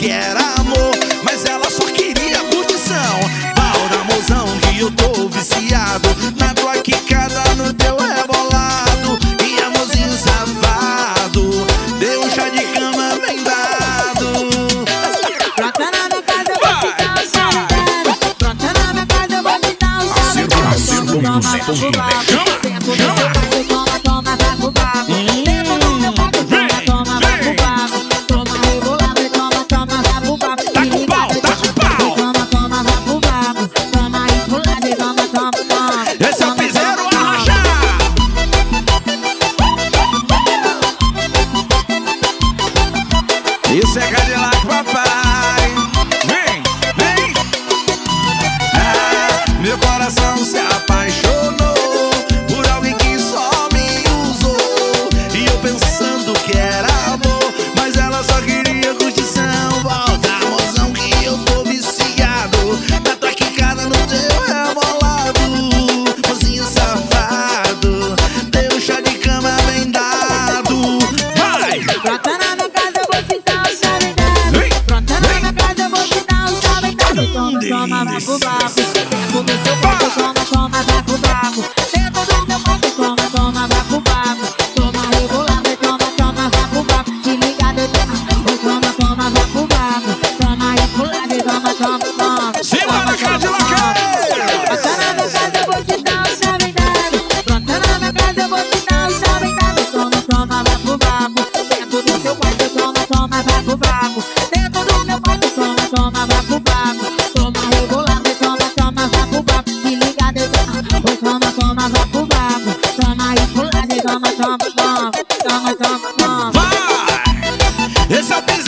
que era amor, mas ela só queria curtição. Pau na mozão que eu tô viciado, na tua quicada, no teu rebolado. E amorzinho safado, deu um chá de cama bem dado. Pronta na minha casa, eu vou te dar um solidário. Pronta na minha casa, eu vou te dar um solidário. Toma, vai pro baco. Tempo do seu quarto, toma, toma, vai pro baco. Tempo do meu quarto, toma, toma, vai pro baco. Toma rebolado, toma, toma, vai pro baco. Tá com pau, tá com pau. Toma, toma, vai pro baco. Toma rebolado, toma, toma, toma. Esse é o piseiro arrocha. Isso é Cadillac, papai. Vem, vem. Ah, meu coração se apaixonou por alguém que só me usou. E eu pensando que era amor, mas ela só queria curtição. Volta, mozão, que eu tô viciado, na tua quicada, no teu rebolado. Mozinho safado, deu um chá de cama bem dado. Vai! Pronta na minha casa, eu vou te dar um solidário. Pronta na minha casa, eu vou te dar um solidário. Toma, toma, vai pro baco. Dentro do seu quarto, toma, toma, vai pro baco. Dentro do meu quarto, toma, toma, vai pro baco. Toma rebolado, toma, toma, vai pro baco. Se liga, toma, toma, vai pro baco. Toma rebolado, toma, toma, toma. Simbora, Cadillac! Pronta na minha casa, eu vou te dar um solidário. Pronta na minha casa, eu vou te dar um solidário. Toma, toma, vai pro baco. Dentro do seu quarto, toma, toma, vai pro baco. Dentro do meu quarto, toma, toma, vai pro baco. Toma rebolado, toma, toma, vai pro baco. Se liga, toma, toma, vai pro baco. Toma rebolado, toma, toma, toma. Toma, toma, toma. Vai! Esse é o piseiro.